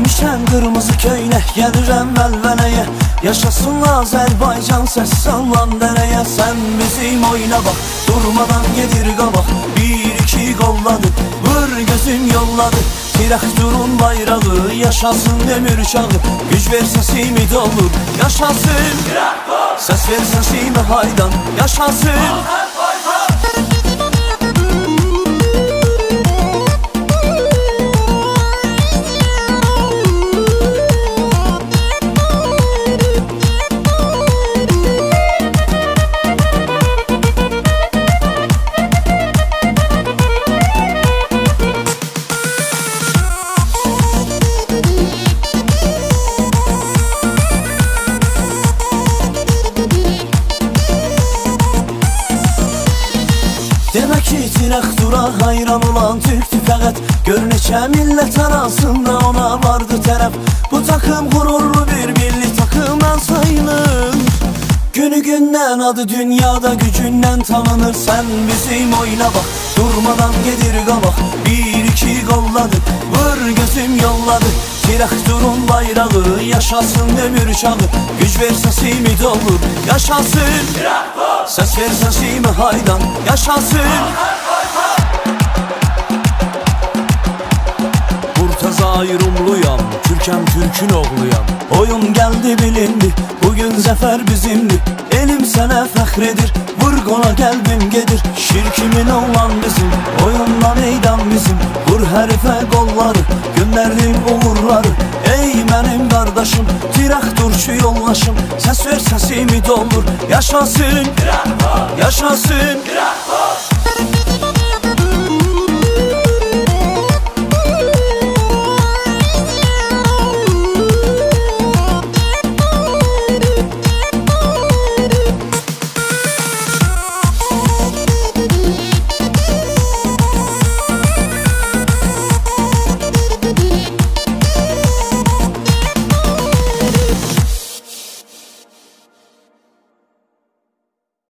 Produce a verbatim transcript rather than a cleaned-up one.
Giymişəm qırmızı köynək, gəlirəm vəlvələyə. Yaşasın Azərbaycan, səs sallan dərəyə. Sən bizim oyuna bax, durmadan gedir qabaq. Bir iki qolladı, vur gözüm yolladı. Traktorun bayrağı, yaşasın ömür çağı. Güc ver səsimi dolur, yaşasın traktor. Səs ver səsimi haydan, yaşasın Demək ki, traktora hayran olan Türkdür fəqət. Gör neçə millət arasında ona vardı tərəf. Bu takım qururlu bir milli takım sayılır. Günü gündən adı dünyada gücündən tanınır. Sən bizim oyuna bax, durmadan gedir qabaq. Bir iki qolladı, vur gözüm yolladı. Traktorun bayrağı, yaşasın ömür çağı. Güc ver səsimi dolur, yaşasın traktor. Səs ver səsimi haydan, yaşasın Murtazayır umluyam, Türkəm Türkün oğluyam. Oyun gəldi bilindi, bugün zəfər bizimdir. Elim sənə fəxr edir, vur qola qəlbim gedir. Şirkimin olan bizim, oyunla meydan bizim. Vur hərifə qolları, göndərdim uğurları. Ey mənim qardaşım, traktorçu yoldaşım. Səs ver səsimi doldur, yaşasın traktor, yaşasın traktor.